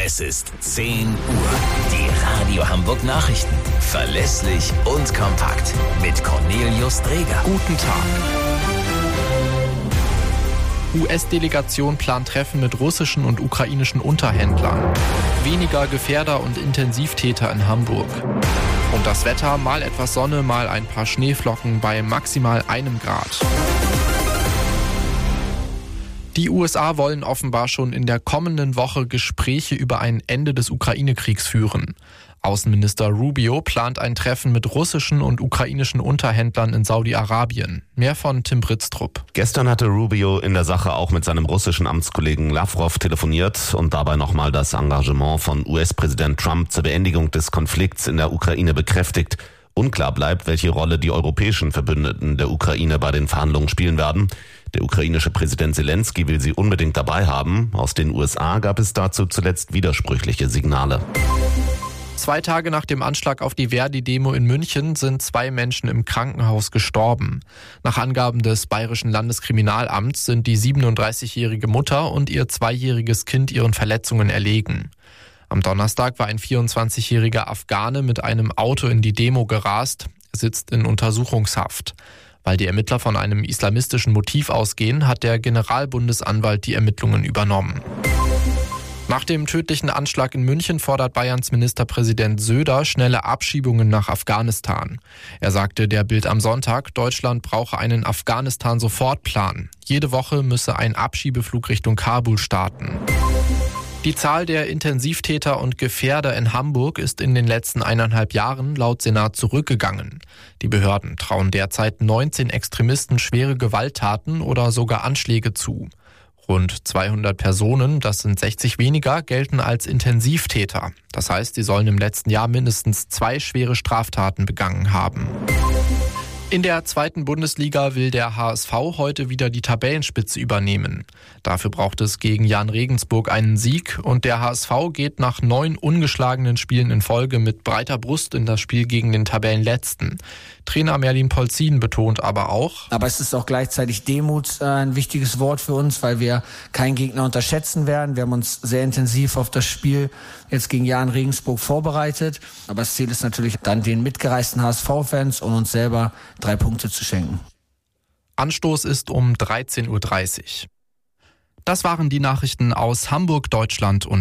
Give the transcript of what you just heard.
Es ist 10 Uhr. Die Radio Hamburg Nachrichten. Verlässlich und kompakt. Mit Cornelius Dreger. Guten Tag. US-Delegation plant Treffen mit russischen und ukrainischen Unterhändlern. Weniger Gefährder und Intensivtäter in Hamburg. Und das Wetter, mal etwas Sonne, mal ein paar Schneeflocken bei maximal 1 Grad. Die USA wollen offenbar schon in der kommenden Woche Gespräche über ein Ende des Ukraine-Kriegs führen. Außenminister Rubio plant ein Treffen mit russischen und ukrainischen Unterhändlern in Saudi-Arabien. Mehr von Tim Britztrup. Gestern hatte Rubio in der Sache auch mit seinem russischen Amtskollegen Lavrov telefoniert und dabei nochmal das Engagement von US-Präsident Trump zur Beendigung des Konflikts in der Ukraine bekräftigt. Unklar bleibt, welche Rolle die europäischen Verbündeten der Ukraine bei den Verhandlungen spielen werden. Der ukrainische Präsident Zelensky will sie unbedingt dabei haben. Aus den USA gab es dazu zuletzt widersprüchliche Signale. 2 Tage nach dem Anschlag auf die Verdi-Demo in München sind 2 Menschen im Krankenhaus gestorben. Nach Angaben des Bayerischen Landeskriminalamts sind die 37-jährige Mutter und ihr 2-jähriges Kind ihren Verletzungen erlegen. Am Donnerstag war ein 24-jähriger Afghane mit einem Auto in die Demo gerast. Er sitzt in Untersuchungshaft. Weil die Ermittler von einem islamistischen Motiv ausgehen, hat der Generalbundesanwalt die Ermittlungen übernommen. Nach dem tödlichen Anschlag in München fordert Bayerns Ministerpräsident Söder schnelle Abschiebungen nach Afghanistan. Er sagte der Bild am Sonntag, Deutschland brauche einen Afghanistan-Sofortplan. Jede Woche müsse ein Abschiebeflug Richtung Kabul starten. Die Zahl der Intensivtäter und Gefährder in Hamburg ist in den letzten 1,5 Jahren laut Senat zurückgegangen. Die Behörden trauen derzeit 19 Extremisten schwere Gewalttaten oder sogar Anschläge zu. Rund 200 Personen, das sind 60 weniger, gelten als Intensivtäter. Das heißt, sie sollen im letzten Jahr mindestens 2 schwere Straftaten begangen haben. In der 2. Bundesliga will der HSV heute wieder die Tabellenspitze übernehmen. Dafür braucht es gegen Jahn Regensburg einen Sieg und der HSV geht nach 9 ungeschlagenen Spielen in Folge mit breiter Brust in das Spiel gegen den Tabellenletzten. Trainer Merlin Polzin betont aber auch: Aber es ist auch gleichzeitig Demut ein wichtiges Wort für uns, weil wir keinen Gegner unterschätzen werden. Wir haben uns sehr intensiv auf das Spiel jetzt gegen Jahn Regensburg vorbereitet. Aber das Ziel ist natürlich dann den mitgereisten HSV-Fans und uns selber 3 Punkte zu schenken. Anstoß ist um 13:30 Uhr. Das waren die Nachrichten aus Hamburg, Deutschland und